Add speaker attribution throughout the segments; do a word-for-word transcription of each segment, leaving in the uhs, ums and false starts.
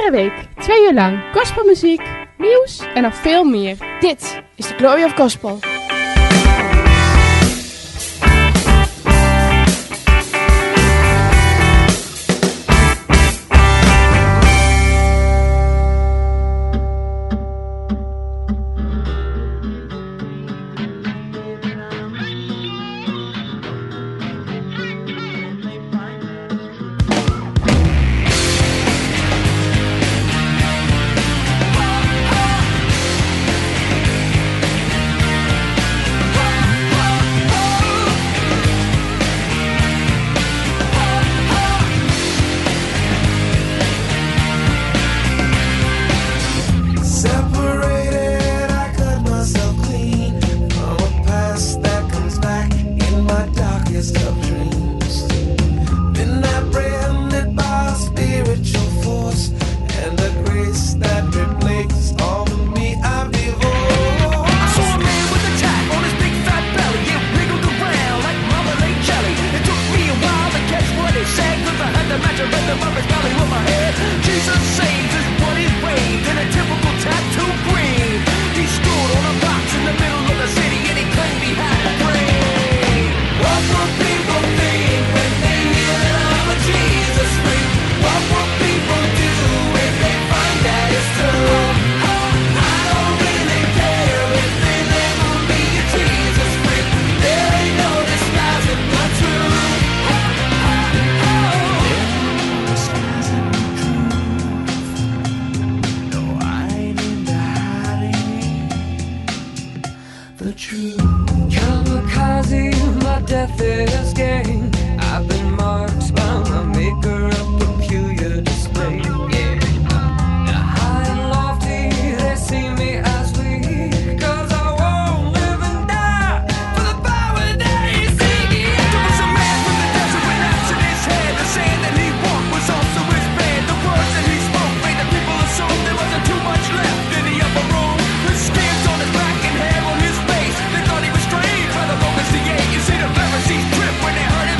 Speaker 1: Iedere week, twee uur lang, gospelmuziek, nieuws en nog veel meer.
Speaker 2: Dit is de Glory of Gospel.
Speaker 3: See the Pharisees trip when they heard him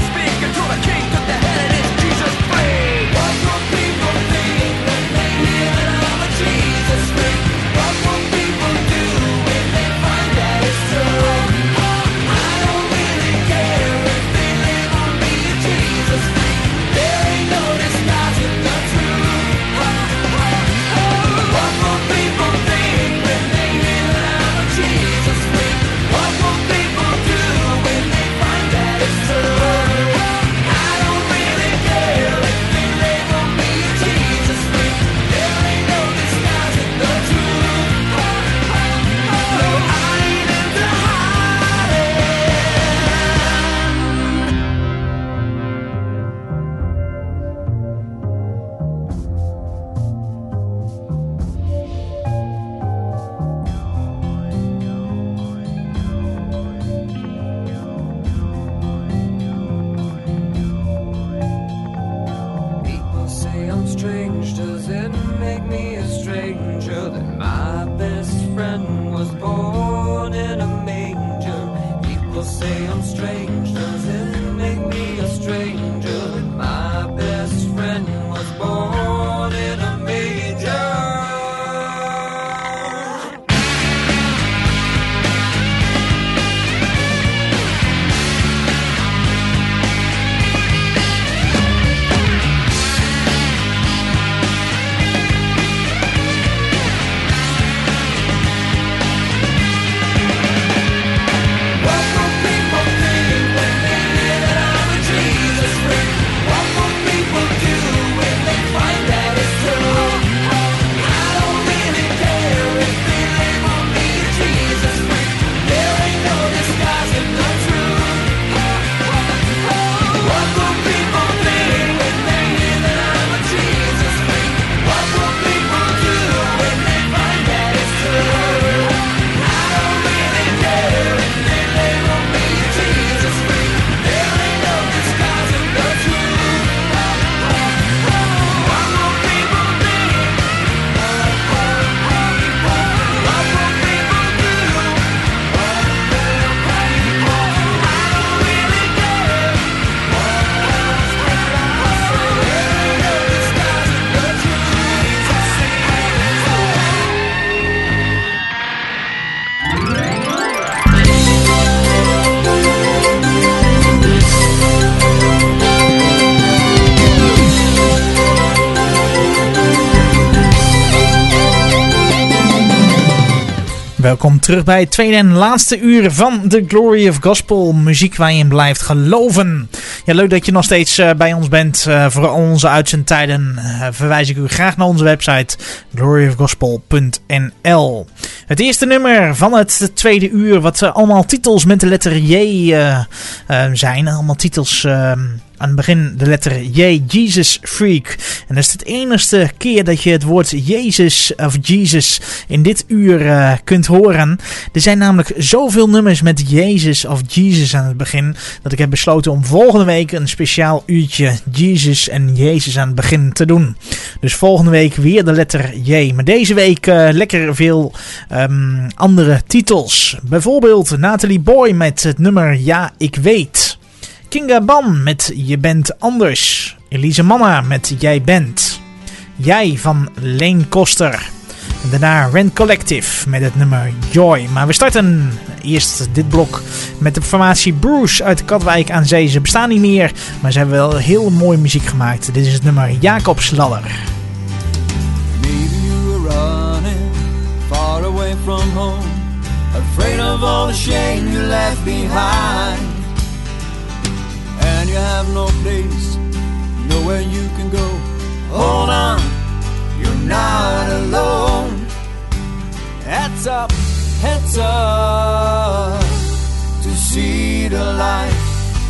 Speaker 3: Welkom terug bij het tweede en laatste uur van The Glory of Gospel. Muziek waar je in blijft geloven. Ja, leuk dat je nog steeds uh, bij ons bent. Uh, voor al onze uitzendtijden uh, verwijs ik u graag naar onze website glory of gospel punt n l. Het eerste nummer van het tweede uur, wat uh, allemaal titels met de letter J uh, uh, zijn. Allemaal titels... Uh, Aan het begin de letter J, Jesus Freak. En dat is het enige keer dat je het woord Jezus of Jesus in dit uur uh, kunt horen. Er zijn namelijk zoveel nummers met Jezus of Jesus aan het begin, dat ik heb besloten om volgende week een speciaal uurtje Jesus en Jezus aan het begin te doen. Dus volgende week weer de letter J. Maar deze week uh, lekker veel um, andere titels. Bijvoorbeeld Natalie Boy met het nummer Ja, ik weet. Kinga Ban met Je bent anders. Elise Manna met Jij bent. Jij van Leen Koster. En daarna Rent Collective met het nummer Joy. Maar we starten eerst dit blok met de formatie Bruce uit Katwijk aan Zee. Ze bestaan niet meer, maar ze hebben wel heel mooie muziek gemaakt. Dit is het nummer Jacobs Ladder.
Speaker 4: Maybe you were running far away from home, afraid of all the shame you left behind. And you have no place, nowhere you can go. Hold on, you're not alone. Heads up, heads up, to see the light.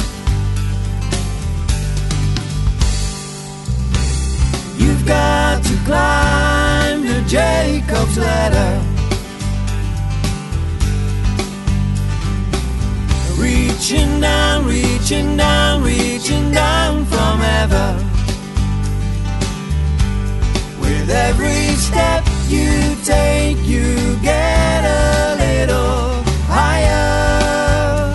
Speaker 4: You've got to climb the Jacob's ladder. Reaching down, reaching down, reaching down from heaven. With every step you take, you get a little higher.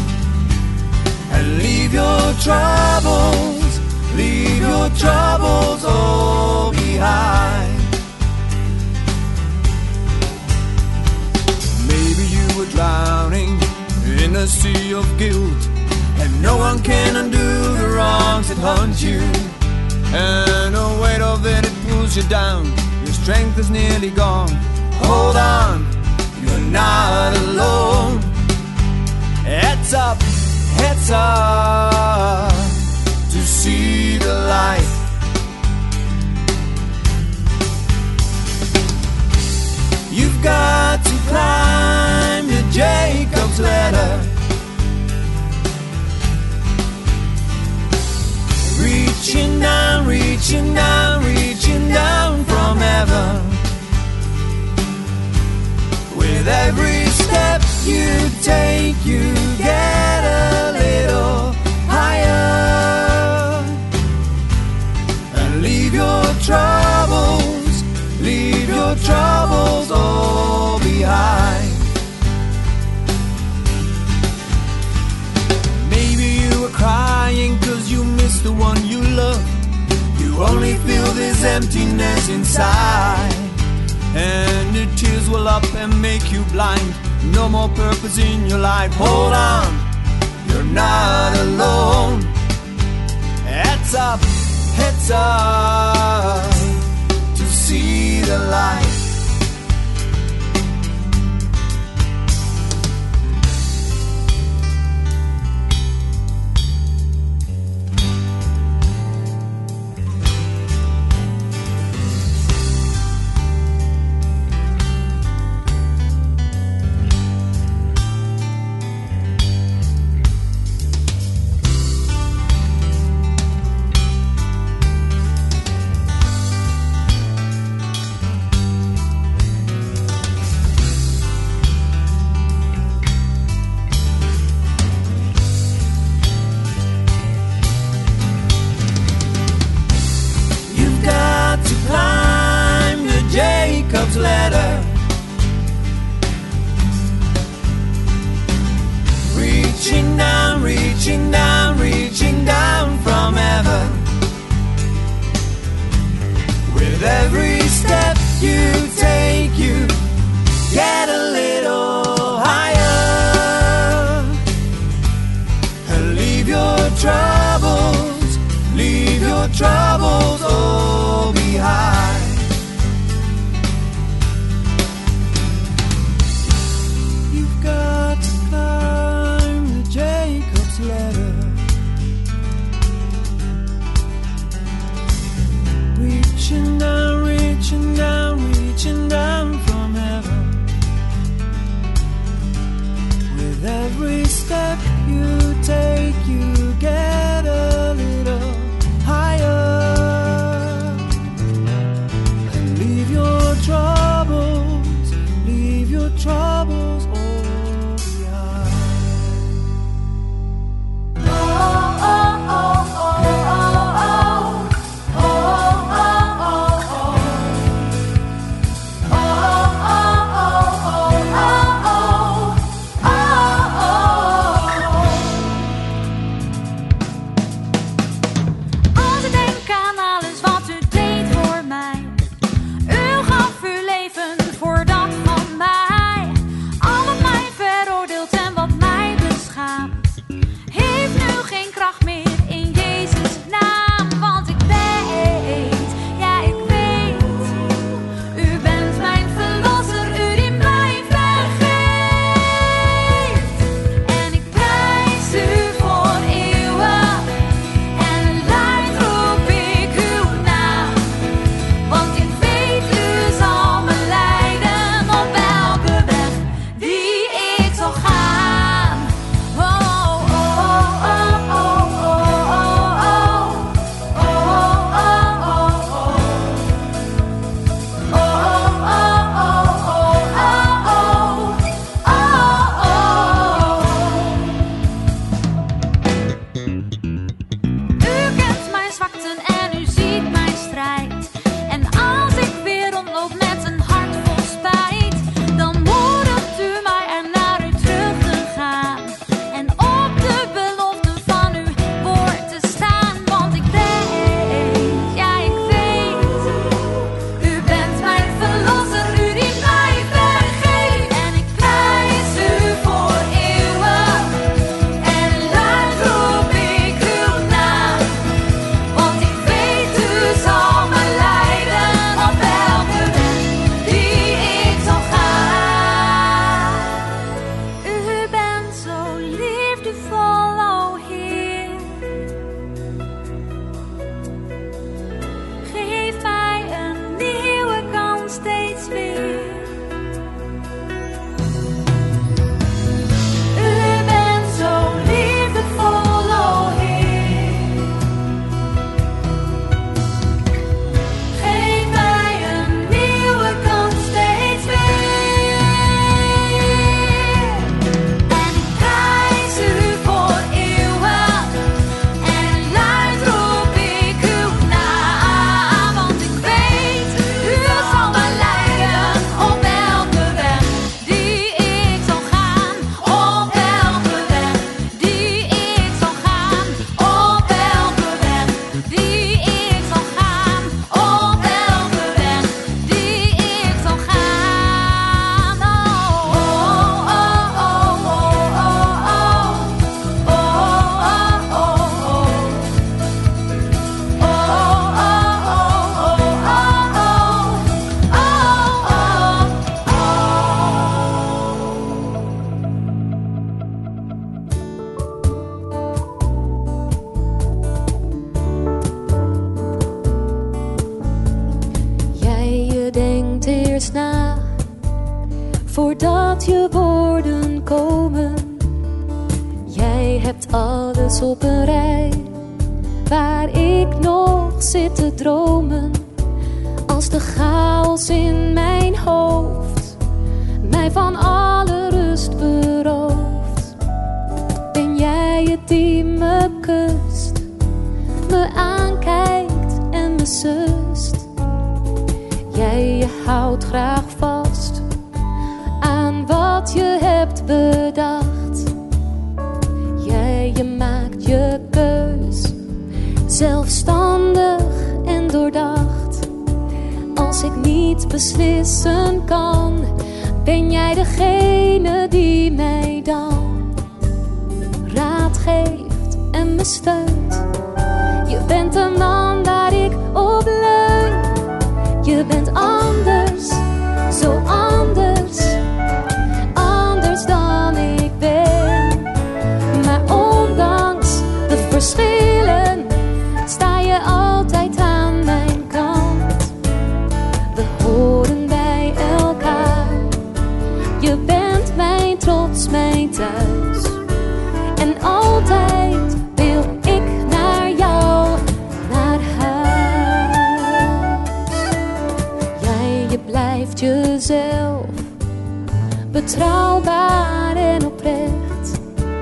Speaker 4: And leave your troubles, leave your troubles all behind. Maybe you were drowning in a sea of guilt, and no one can undo the wrongs that haunt you. And the weight of it, it pulls you down. Your strength is nearly gone. Hold on, you're not alone. Heads up, heads up, to see the light. You've got to climb the Jacob's ladder. Reaching down, reaching down, reaching down from heaven. With every step you take, you get a little higher. And leave your troubles, leave your troubles all behind. Crying cause you miss the one you love. You only feel this emptiness inside, and the tears will up and make you blind. No more purpose in your life. Hold on, you're not alone. Heads up, heads up, to see the light. Ladder. Reaching down, reaching down, reaching down from heaven. With every step you take, you get a little higher. And leave your troubles, leave your troubles all behind.
Speaker 5: U kent mijn zwakten en u ziet mijn strijd. En als ik weer rondloop met een hart vol spijt, dan moedigt u mij er naar u terug te gaan. En op de belofte van uw woord te staan. Want ik weet, ja ik weet, u bent mijn verlosser, u die mij vergeet. En ik prijs u voor eeuwen en luid roep ik uw naam. Want ik weet u zal me leiden op elke weg die ik zal gaan. U bent zo liefdevol, o Heer. Geef mij een nieuwe kans steeds weer. U bent zo liefdevol, o Heer. Geef mij een nieuwe kans steeds weer. En ik prijs u voor eeuwen en luid roep ik uw naam. Want ik weet, u zal me leiden op elke weg die ik zal gaan. Op elke weg die ik zal gaan. Op elke weg die ik zal gaan. Op elke weg die ik zal gaan. Oh, oh, oh, oh, oh, oh, oh, oh, oh,
Speaker 6: Jij, je denkt eerst na, voordat je woorden komen. Jij hebt alles op een rij, waar ik nog zit te dromen. Als de chaos in mijn hoofd mij van alle rust berooft, ben jij het die me kust, me aankijkt en me sust. Jij, je houdt graag vast aan wat je hebt bedacht. Jij, je maakt je keus, zelfstandig en doordacht. Als ik niet beslissen kan, ben jij degene die mij dan raad geeft en me steunt. Je bent de man waar ik op leun. Je bent anders, zo anders, anders dan ik ben. Maar ondanks de verschillen sta je altijd aan mijn kant. We horen bij elkaar. Je bent mijn trots, mijn thuis. En altijd wil ik naar jou, naar huis. Jij, je blijft jezelf, betrouwbaar en oprecht.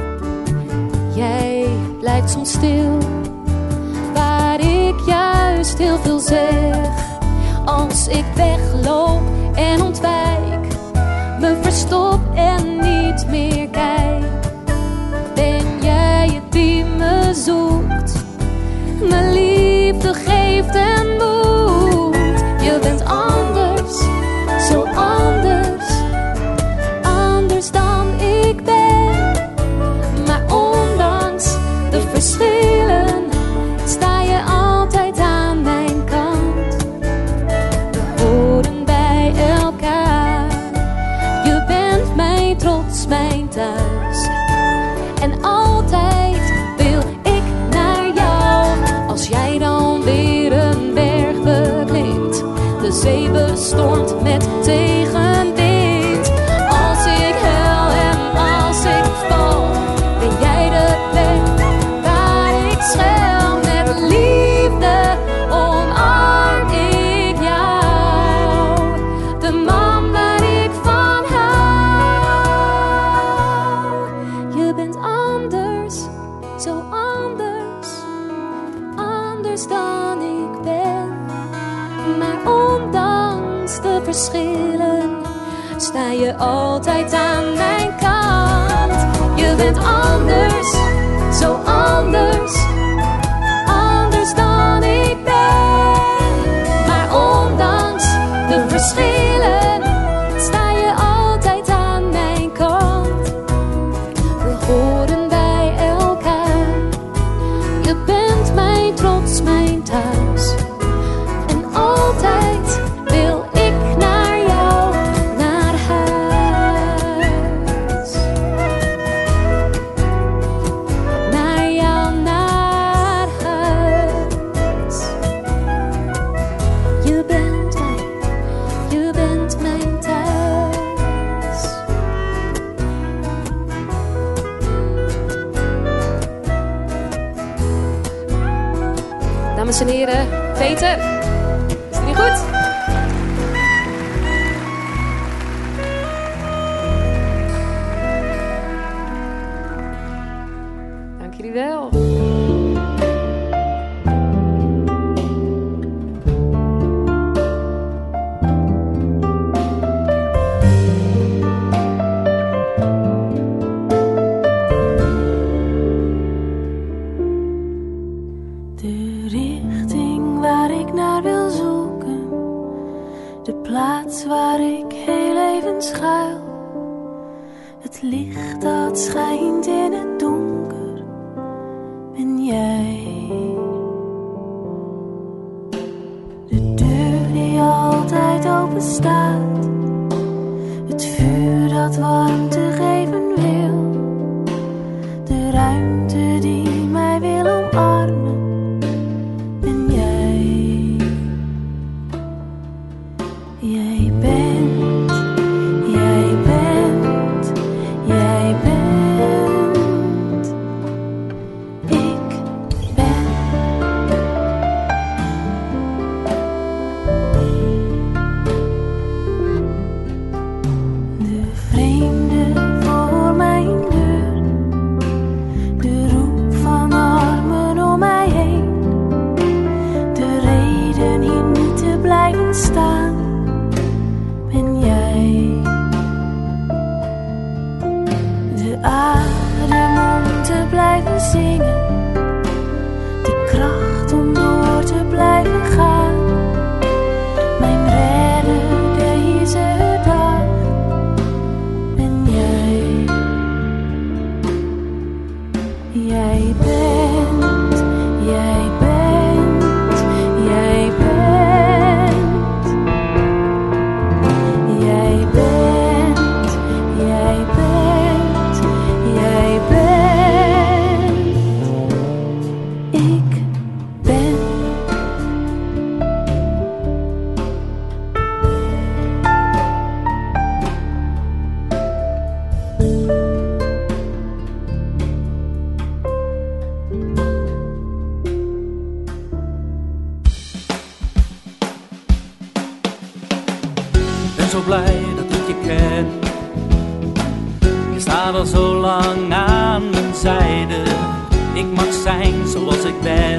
Speaker 6: Jij blijft soms stil, waar ik juist heel veel zeg. Als ik wegloop en ontwijk, me verstop en niet meer kijk, ben jij het die me zoekt, me liefde geeft en moed. Je bent anders, zo anders, anders dan ik ben. Maar ondanks de verschillen sta je altijd aan mijn kant. We horen bij elkaar. Je bent mijn trots, mijn thuis. En altijd wil ik naar jou. Als jij dan weer een berg anders dan ik ben. Maar ondanks de verschillen sta je altijd aan mijn kant. Je bent anders, zo anders, anders dan ik ben. Maar ondanks de verschillen sta je altijd aan mijn kant. We horen bij elkaar. Je bent mijn trots, mijn thuis. En altijd wil ik naar jou, naar huis. Naar jou, naar huis. Je bent mijn, je bent mijn thuis. Dames en heren, Peter, is het niet goed? Dank jullie wel.
Speaker 7: De richting waar ik naar wil zoeken, de plaats waar ik heel even schuil. Het licht dat schijnt in het donker, ben jij. De deur die altijd open staat, het vuur dat warmte geven wil. De ruimte die mij wil omarmen, ben jij. Jij bent, jij bent, jij bent. Ik ben. De vreemde voor mijn deur, de roep van armen om mij heen, de reden hier niet te blijven staan, ben jij. De adem om te blijven zingen, de kracht om door te blijven gaan, mijn redder deze dag, ben jij. Jij bent, jij bent, jij bent. Jij bent, jij bent, jij bent. Ik ben.
Speaker 8: Ik ben zo blij dat ik je ken. Je staat al zo lang aan mijn zijde. Ik mag zijn zoals ik ben,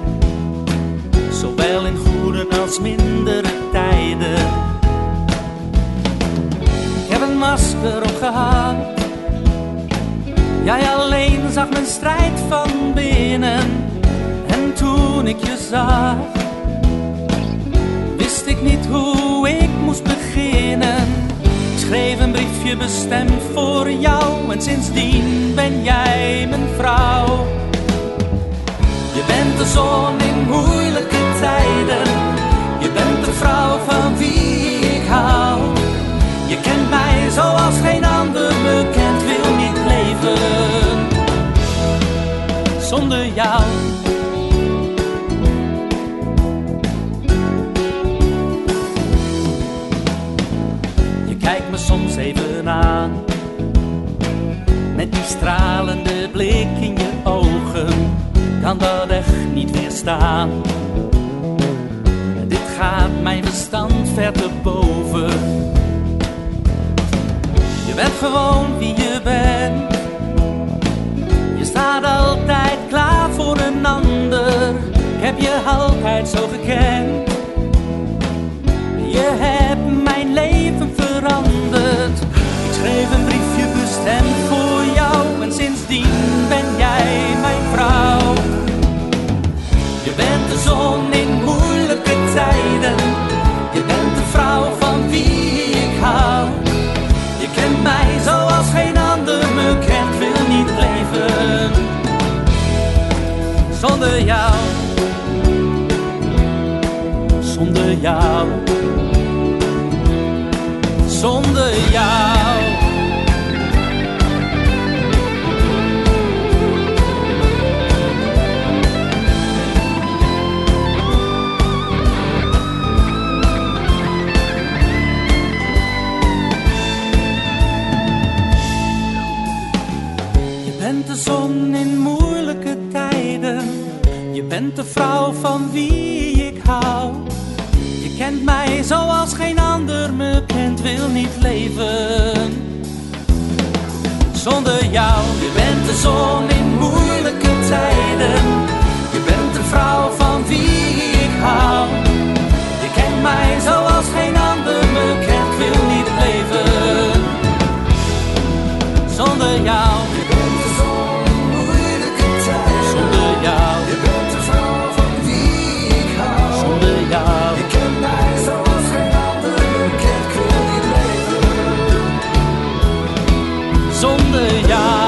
Speaker 8: zowel in goede als mindere tijden. Ik heb een masker opgehad, jij alleen zag mijn strijd van binnen. En toen ik je zag, wist ik niet hoe ik moest beginnen. Ik schreef een briefje bestemd voor jou, en sindsdien ben jij mijn vrouw. Je bent de zon in moeilijke tijden, je bent de vrouw van wie ik hou. Je kent mij zoals geen ander me kent, wil niet leven zonder jou. Kijk me soms even aan, met die stralende blik in je ogen, kan dat echt niet weerstaan. Dit gaat mijn verstand ver te boven. Je bent gewoon wie je bent, je staat altijd klaar voor een ander. Ik heb je zonder jou, zonder jou, zonder jou. Je bent de zon in moeilijke tijden. Je bent de vrouw van wie ik hou. Je kent mij zoals geen ander me kent, wil niet leven zonder jou. Je bent de zon in moeilijke tijden. Je bent de vrouw van wie ik hou. Je kent mij zoals geen ander me kent, wil niet leven zonder jou. Je bent de zon in moeilijke tijden. Zonder jou. Je bent de vrouw van wie ik hou. Zonder jou. Je kent mij zoals geen ander me kent, ik wil niet leven zonder jou.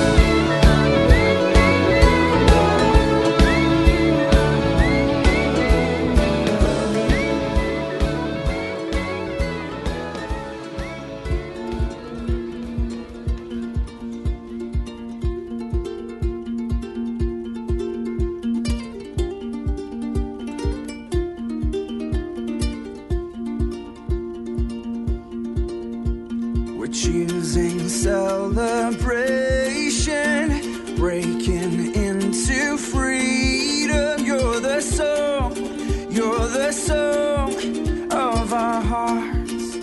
Speaker 4: Choosing celebration, breaking into freedom. You're the song, you're the song of our hearts.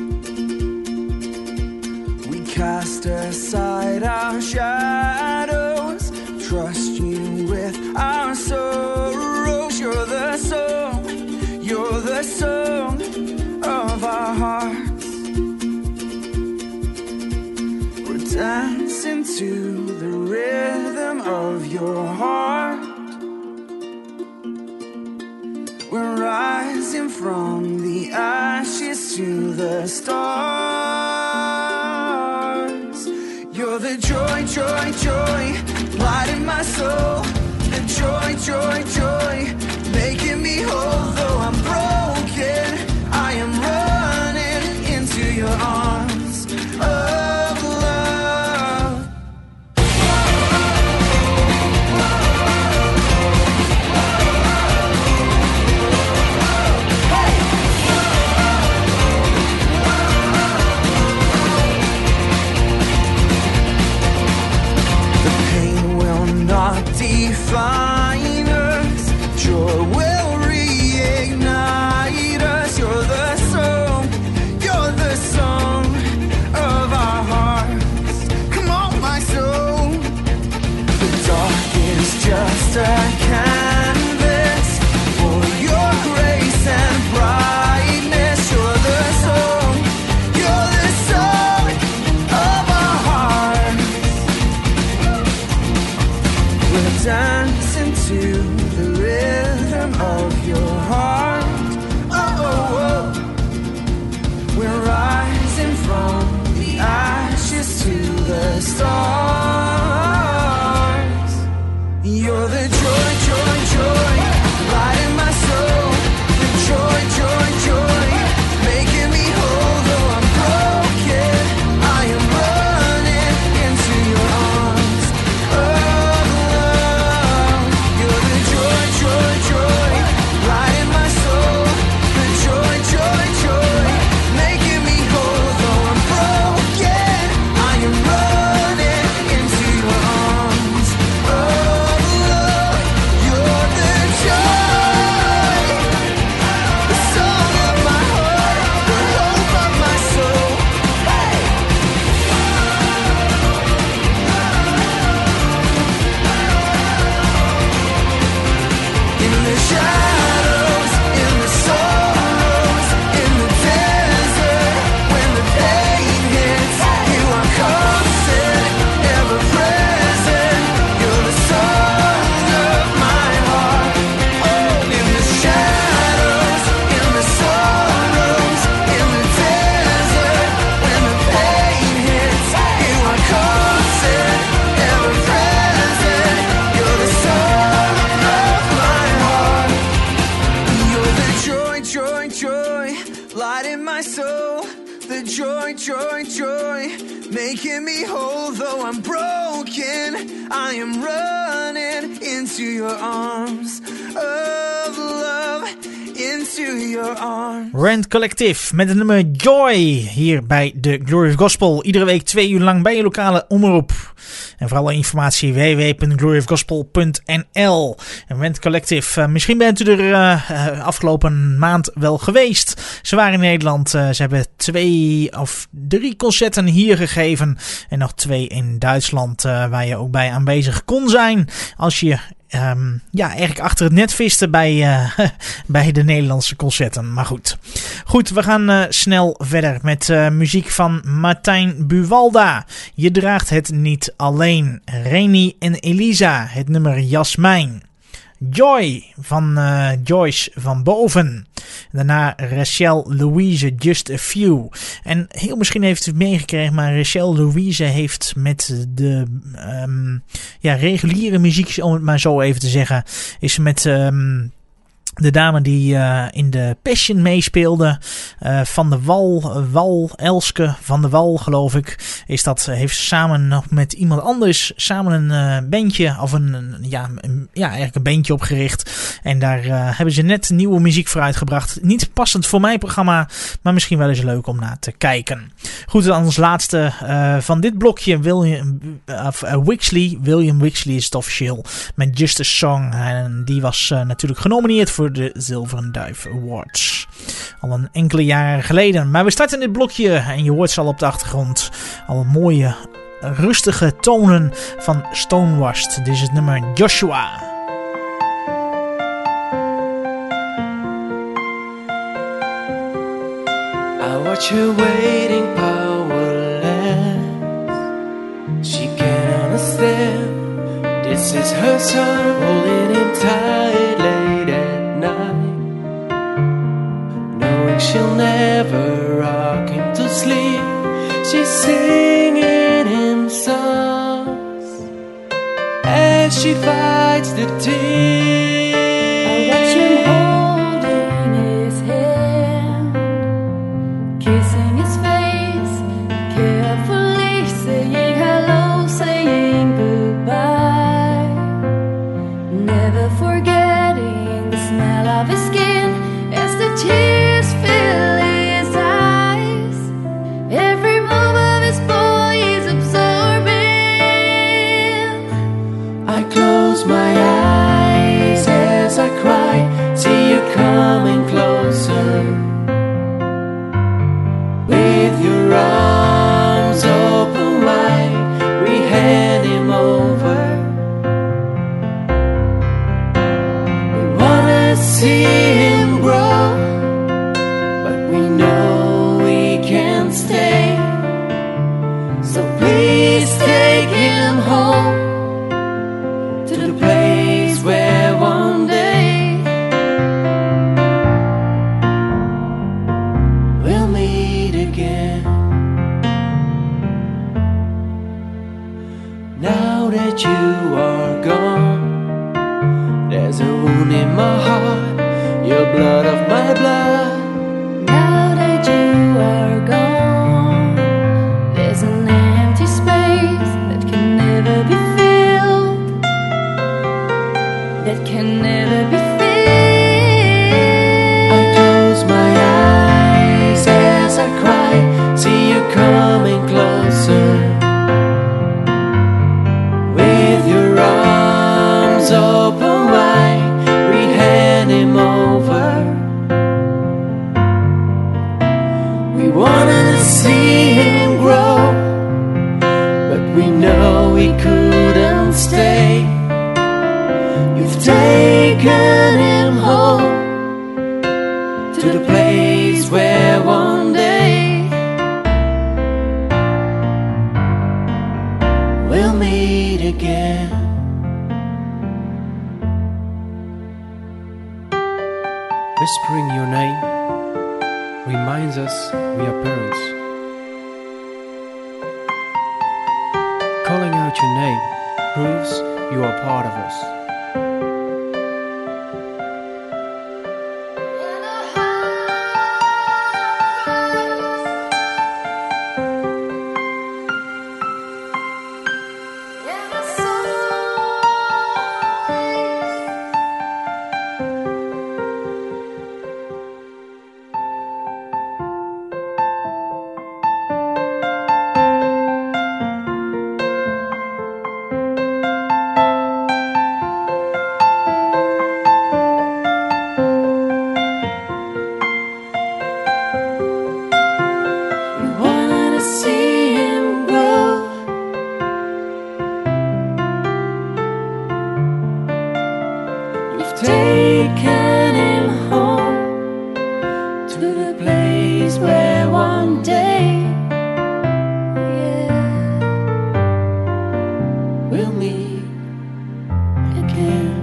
Speaker 4: We cast aside our shadows, trust you with our sorrows. You're the song, you're the song of our hearts. Dancing to the rhythm of your heart. We're rising from the ashes to the stars. You're the joy, joy, joy, light in my soul. The joy, joy, joy, making me whole. Though I'm broken, I am running into your arms. Oh, define us, joy will reignite us. You're the song, you're the song of our hearts. Come on, my soul. The dark is just a canvas for your grace and brightness. You're the song, you're the song of our hearts. We're dancing to the rhythm of your heart. Oh, oh, oh. We're rising from the ashes to the stars. You're the joy, joy, joy, light in my soul. The joy, joy, joy, making me whole. Though I'm broken, I am running into your arms. Oh, the hear me whole, though I'm broken. I am running into your arms of love, into your arms.
Speaker 3: Rand Collective met het nummer Joy hier bij de Glory of Gospel. Iedere week twee uur lang bij je lokale omroep. En voor alle informatie w w w punt glory of gospel punt n l. En Rand Collective, uh, misschien bent u er uh, uh, afgelopen maand wel geweest. Ze waren in Nederland. Uh, ze hebben twee of drie concerten hier gegeven. En nog twee in Duitsland uh, waar je ook bij aanwezig kon zijn. Als je Um, ja, eigenlijk achter het net visten bij, uh, bij de Nederlandse concerten. Maar goed. Goed, we gaan uh, snel verder met uh, muziek van Martijn Buwalda. Je draagt het niet alleen. Reni en Elisa, het nummer Jasmijn. Joy van uh, Joyce van Boven. Daarna Rachel Louise, Just a Few. En heel misschien heeft u het meegekregen, maar Rachel Louise heeft met de um, ja, reguliere muziek, om het maar zo even te zeggen, is met Um, de dame die uh, in de Passion meespeelde, uh, Van de Wal, Wal, Elske Van de Wal geloof ik, is dat, heeft samen nog met iemand anders samen een uh, bandje, of een, een, ja, een, ja, eigenlijk een bandje opgericht. En daar uh, hebben ze net nieuwe muziek voor uitgebracht. Niet passend voor mijn programma, maar misschien wel eens leuk om naar te kijken. Goed, dan als laatste uh, van dit blokje, William, uh, uh, Wixley, William Wixley is het officieel, met Just a Song. En die was uh, natuurlijk genomineerd voor de Zilveren Duif Awards. Al een enkele jaren geleden. Maar we starten dit blokje en je hoort ze al op de achtergrond. Al mooie, rustige tonen van Stonewashed. Dit is het nummer Joshua.
Speaker 9: I watch her waiting powerless. She can't understand. This is her son holding him tight late at night, knowing she'll never rock him to sleep. She's singing him songs as she fights the tears.
Speaker 7: I watch him holding his hand, kissing his face, carefully saying hello, saying goodbye, never forgetting the smell of his skin as the tears fill his eyes. Every move of his body is absorbing.
Speaker 9: I close my eyes as I cry, see you coming closer. With your arms open wide, we hand him over. We wanna see him grow, but we know we can't stay. So please take him home, to the place where one day we'll meet again. Now that you are gone, there's a wound in my heart, your blood of my blood.
Speaker 7: Now that you are gone, there's an empty space that can never be filled, that can never be filled.
Speaker 9: I close my eyes as I cry, see you coming closer. With your arms open wide, we hand him over. We wanted to see him grow, but we know we couldn't stay. You've taken him home, to the place where one day we'll meet again. Whispering your name reminds us we are parents. Calling out your name proves you are part of us. We've taken him home to the place where one day, yeah, we'll meet again.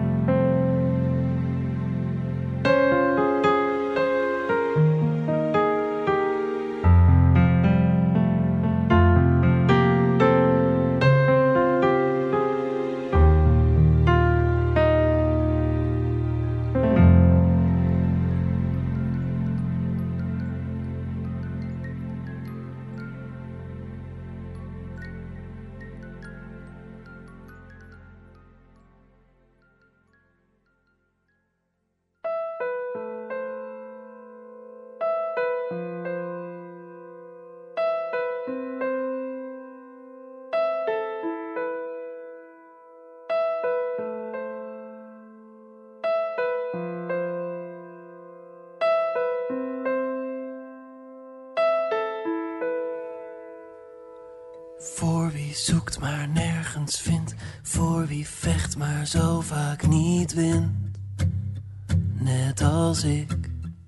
Speaker 10: Voor wie zoekt maar nergens vindt, voor wie vecht maar zo vaak niet wint, net als ik.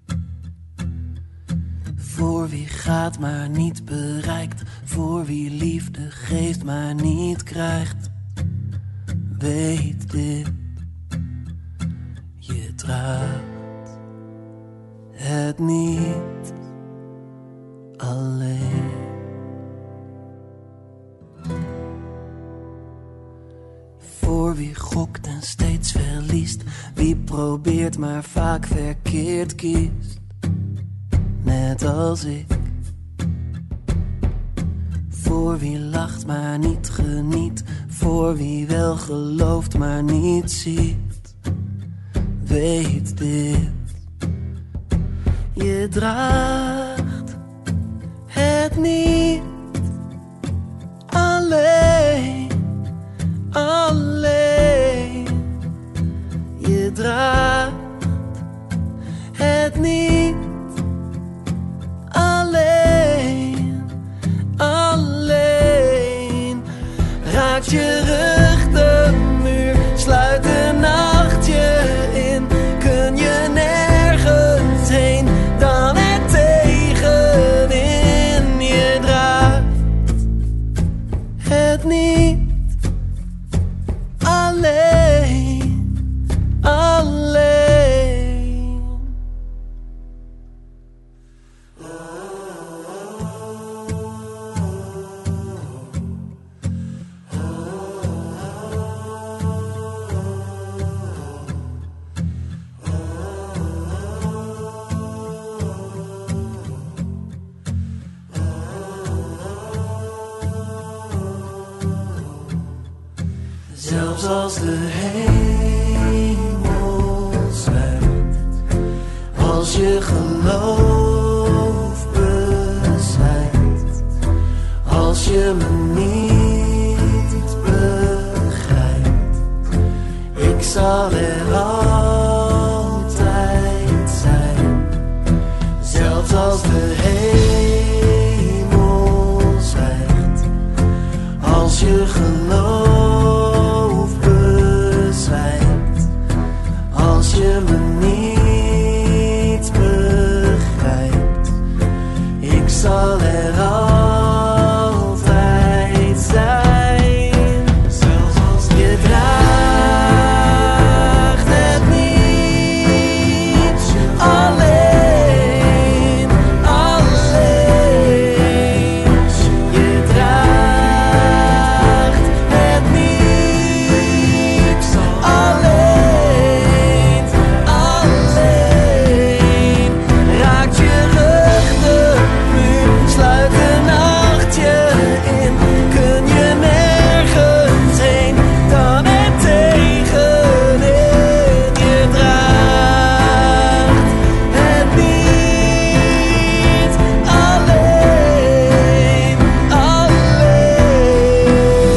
Speaker 10: Voor wie gaat maar niet bereikt, voor wie liefde geeft maar niet krijgt. Weet dit, je draagt het niet alleen. Voor wie gokt en steeds verliest, wie probeert maar vaak verkeerd kiest, net als ik. Voor wie lacht maar niet geniet, voor wie wel gelooft maar niet ziet. Weet dit, je draagt het niet alleen. Alleen, je draagt het niet alleen, alleen. Raakt je rug de muur, sluit de nacht je in, kun je nergens heen dan er tegenin. Je draagt het niet alleen, alleen. Zelfs als de hemel zwijgt, als je geloof bezwijkt, als je me niet begrijpt, ik zal er altijd zijn. Zelfs als de hemel zwijgt, als je geloof, als je me niet begrijpt, ik zal er altijd zijn. Zelfs als je draagt het niet alleen, alleen. Je draagt het niet alleen. Raakt je rug de muur, sluit de nacht je in, kun je nergens heen dan er tegenin. Je draagt het niet alleen, alleen.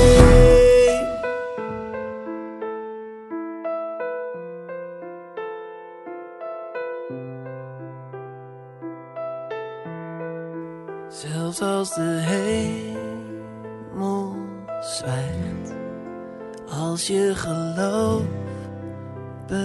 Speaker 10: Zelfs als de hemel zwijgt, als je geloof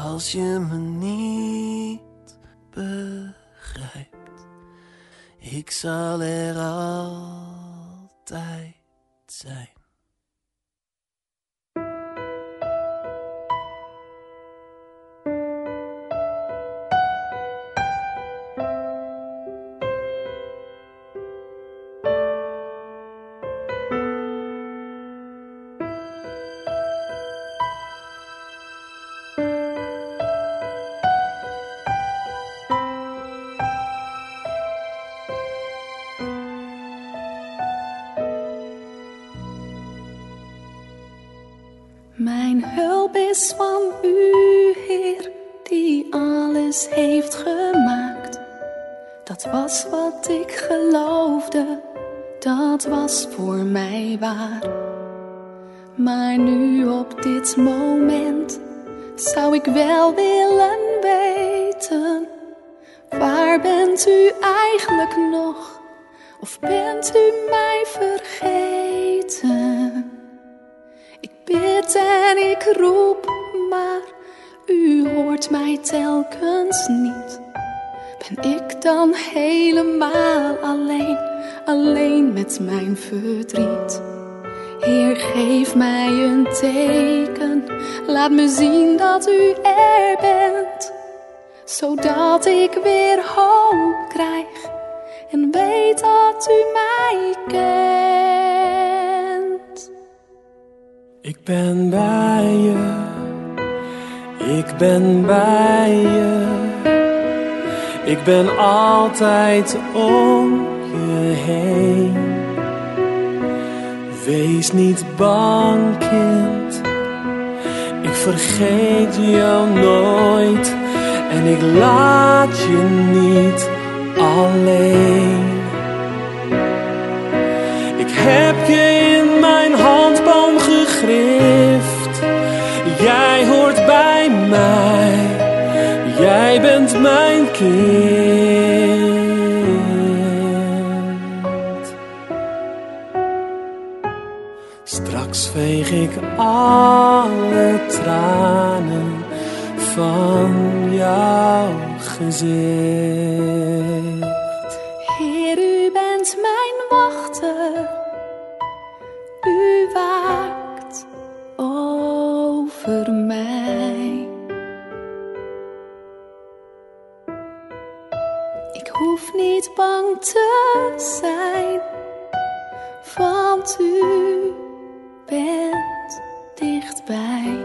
Speaker 10: als je me niet begrijpt. Ik zal er altijd zijn.
Speaker 7: Mijn hulp is van u, Heer, die alles heeft gemaakt. Dat was wat ik geloofde, dat was voor mij waar. Maar nu op dit moment zou ik wel willen weten: waar bent u eigenlijk nog? Of bent u mij vergeten? Ik bid en ik roep, maar u hoort mij telkens niet. Ben ik dan helemaal alleen, alleen met mijn verdriet? Heer, geef mij een teken, laat me zien dat u er bent, zodat ik weer hoop krijg en weet dat u mij kent.
Speaker 9: Ik ben bij je, ik ben bij je, ik ben altijd om je heen. Wees niet bang, kind, ik vergeet jou nooit en ik laat je niet alleen. Ik heb je in mijn handpalm gegrift, jij hoort bij mij, jij bent mijn kind. Straks veeg ik alle tranen van jouw gezicht.
Speaker 7: Heer, u bent mijn wachter, u waakt over mij. Ik hoef niet bang te zijn, want u bent dichtbij.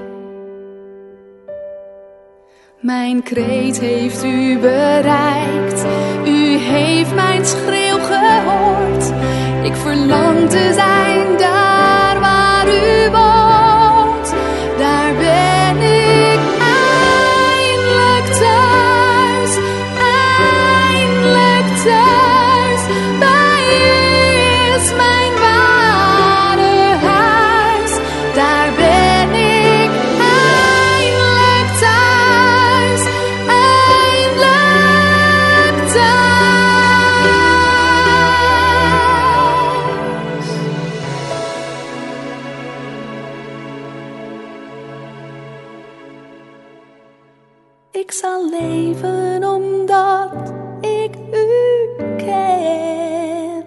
Speaker 7: Mijn kreet heeft u bereikt, u heeft mijn schreeuw gehoord. Ik verlang te zijn daar waar u woont. Daar ben ik eindelijk thuis, eindelijk thuis. Bij u is mijn ware huis. Daar ben ik eindelijk thuis, eindelijk thuis. Ik zal leven omdat ik u ken.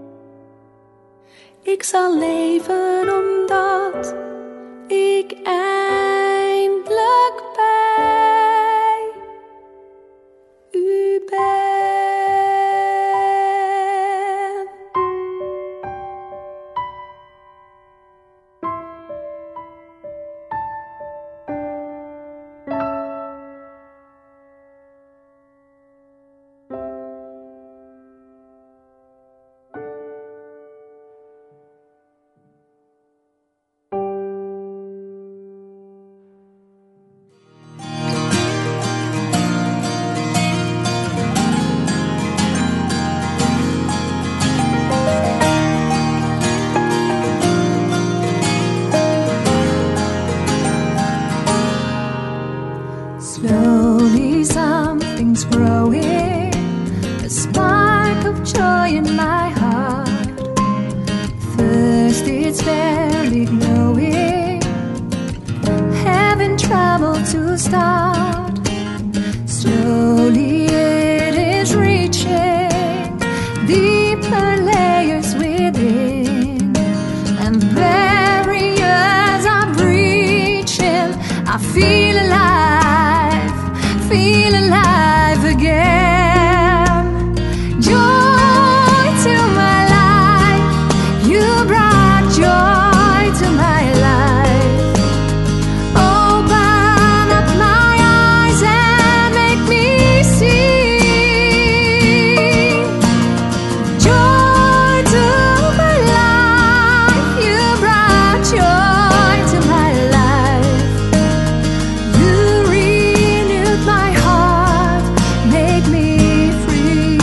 Speaker 7: Ik zal leven omdat ik eindelijk bij u ben.
Speaker 11: Slowly something's growing, a spark of joy in my heart. First it's barely glowing, having trouble to start. slowly it is reaching deeper layers within, and barriers are breaching. I feel alive, feel alive again. Joy to my life, you brought joy to my life. Open up my eyes and make me see. Joy to my life, you brought joy to my life. You renewed my heart, made me free.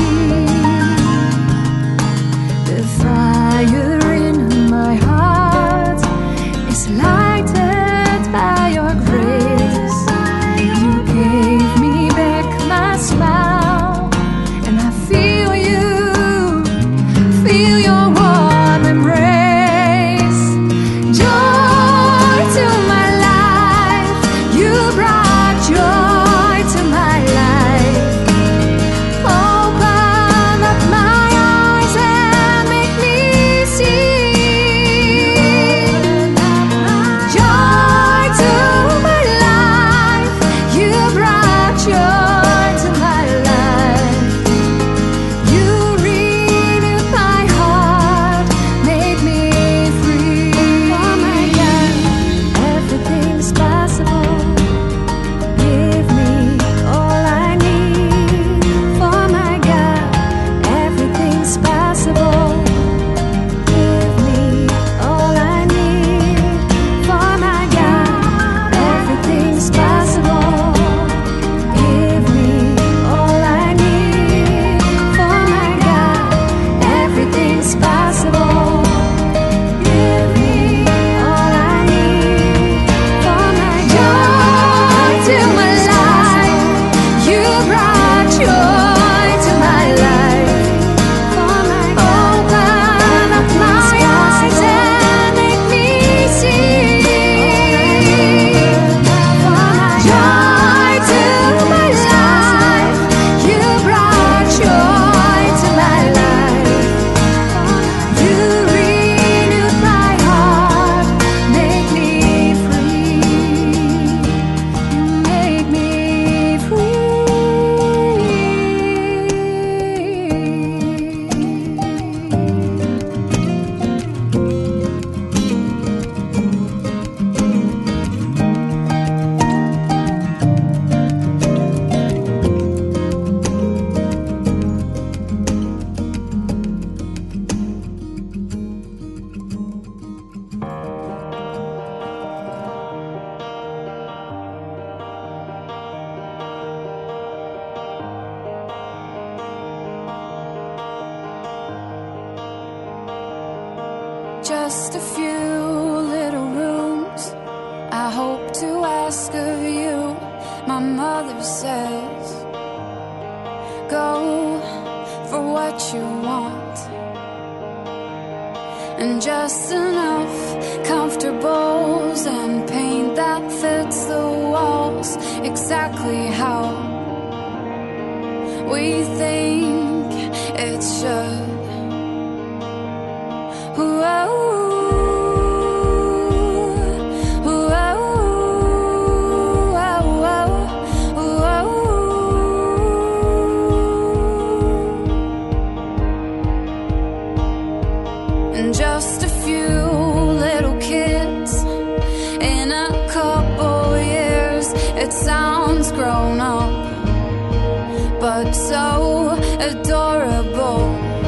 Speaker 11: The fire in my heart is lighted by your grace. You gave me back my smile, and I feel you, feel your warm embrace. Joy to my life, you brought joy to my life. Open up my eyes and make me see. Joy to my life, you brought joy to my life. You renewed my heart, made me free. For my God, everything's possible. Give me all I need. For my God, everything's possible. Give me all I need. For my God, everything's possible. Give me all I need. For my God, everything's possible. Give me all I need. For my joy to my life, you brought joy to my life. Open up my eyes and make me see. Joy to my life, you brought joy to my life. You renewed my heart, make me free. You make me just a few little rooms I hope to ask of you. My mother says, go for what you want, and just enough comfortables and paint that fits the walls exactly how we think it should. And just a few little kids in a couple years, it sounds grown up, but so adorable.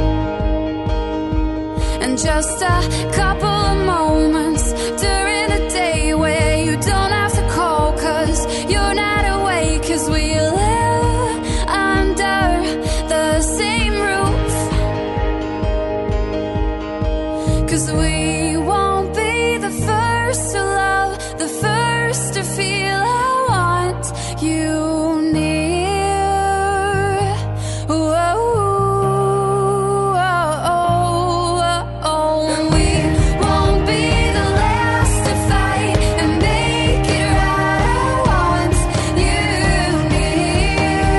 Speaker 11: And just a couple of moments during the day where you don't have to call 'cause you're not awake, 'cause we live under the same roof, 'cause we won't be the first to love, the first to feel. I want you near. Whoa. Yeah.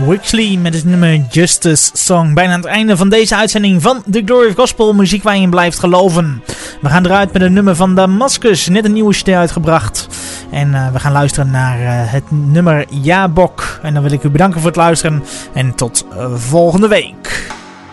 Speaker 3: Wixley met het nummer Justice Song. Bijna aan het einde van deze uitzending van The Glory of Gospel. Muziek waar je in blijft geloven. We gaan eruit met een nummer van Damascus. Net een nieuwe C D uitgebracht. En uh, we gaan luisteren naar uh, het nummer Jabok. En dan wil ik u bedanken voor het luisteren. En tot uh, volgende week.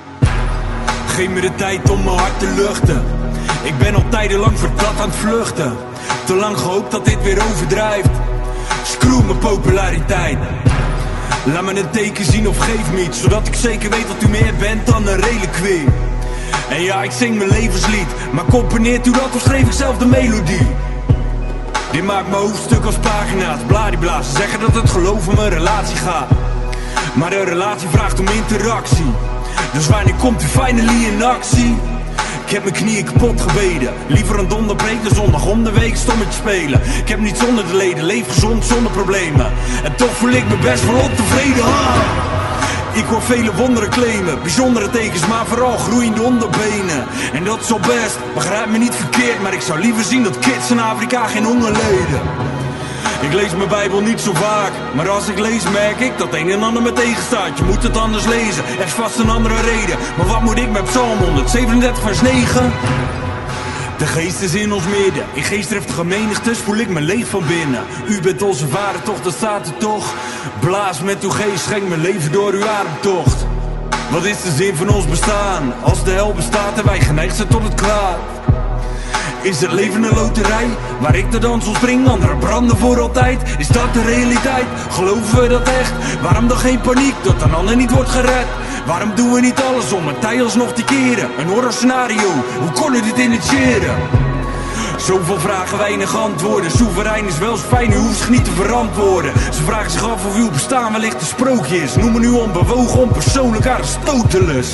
Speaker 12: Geef me de tijd om mijn hart te luchten. Ik ben al tijdenlang voor dat aan het vluchten. Te lang gehoopt dat dit weer overdrijft. Screw mijn populariteit. Laat me een teken zien of geef me iets, zodat ik zeker weet dat u meer bent dan een reliquie. En ja, ik zing mijn levenslied, maar componeert u dat of schreef ik zelf de melodie? Dit maakt mijn hoofdstuk als pagina's, bladibla. Ze zeggen dat het geloof om een relatie gaat, maar een relatie vraagt om interactie. Dus wanneer komt u finally in actie? Ik heb mijn knieën kapot gebeden. Liever een donderpreek dan zondag om de week stommetje spelen. Ik heb niet zonder de leden, leef gezond zonder problemen. En toch voel ik me best wel ontevreden. Ha! Ik hoor vele wonderen claimen, bijzondere tekens, maar vooral groeiende onderbenen. En dat is al best, begrijp me niet verkeerd, maar ik zou liever zien dat kids in Afrika geen honger lijden. Ik lees mijn Bijbel niet zo vaak, maar als ik lees merk ik dat een en ander me tegenstaat. Je moet het anders lezen, er is vast een andere reden. Maar wat moet ik met Psalm honderdzevenendertig vers negen? De geest is in ons midden, in geestdriftige menigtes voel ik me leeg van binnen. U bent onze vader toch, dat staat er toch. Blaas met uw geest, schenk mijn leven door uw ademtocht. Wat is de zin van ons bestaan, als de hel bestaat en wij geneigd zijn tot het kwaad? Is het leven een loterij, waar ik de dans spring, anderen branden voor altijd? Is dat de realiteit? Geloven we dat echt? Waarom dan geen paniek, dat een ander niet wordt gered? Waarom doen we niet alles om het tij alsnog te keren? Een horror scenario, hoe kon u dit initiëren? Zoveel vragen, weinig antwoorden. Soeverein is wel eens fijn, u hoeft zich niet te verantwoorden. Ze vragen zich af of uw bestaan wellicht een sprookje is. Noemen u onbewogen, onpersoonlijk Aristoteles.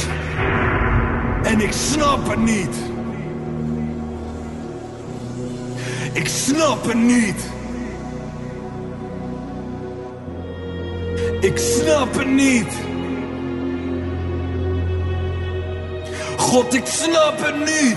Speaker 12: En ik snap het niet. Ik snap het niet. Ik snap het niet. God, ik snap het niet.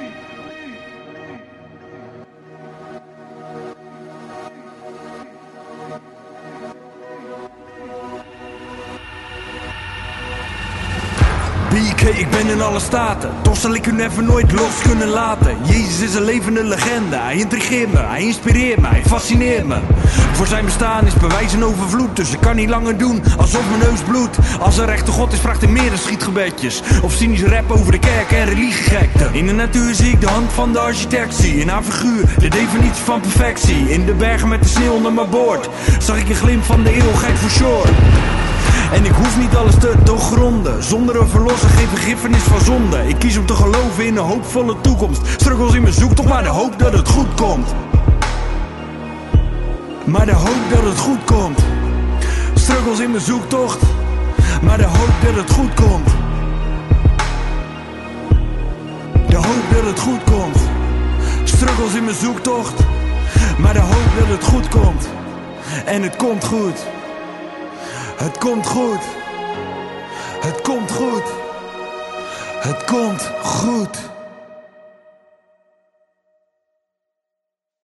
Speaker 12: B K, ik ben in alle staten, toch zal ik u never nooit los kunnen laten. Jezus is een levende legende, hij intrigeert me, hij inspireert me, hij fascineert me. Voor zijn bestaan is bewijs een overvloed, dus ik kan niet langer doen alsof mijn neus bloedt. Als er echte God is, vraagt hij meer dan schietgebedjes of cynisch rap over de kerk en religiegekte. In de natuur zie ik de hand van de architect, zie in haar figuur de definitie van perfectie. In de bergen met de sneeuw onder mijn boord zag ik een glimp van de eeuwigheid for sure. En ik hoef niet alles te doorgronden, zonder een verlosser geen vergiffenis van zonde. Ik kies om te geloven in een hoopvolle toekomst. Struggles in mijn zoektocht, maar de hoop dat het goed komt. Maar de hoop dat het goed komt. Struggles in mijn zoektocht, maar de hoop dat het goed komt. De hoop dat het goed komt. Struggles in mijn zoektocht, maar de hoop dat het goed komt. En het komt goed. Het komt goed. Het komt goed. Het komt goed.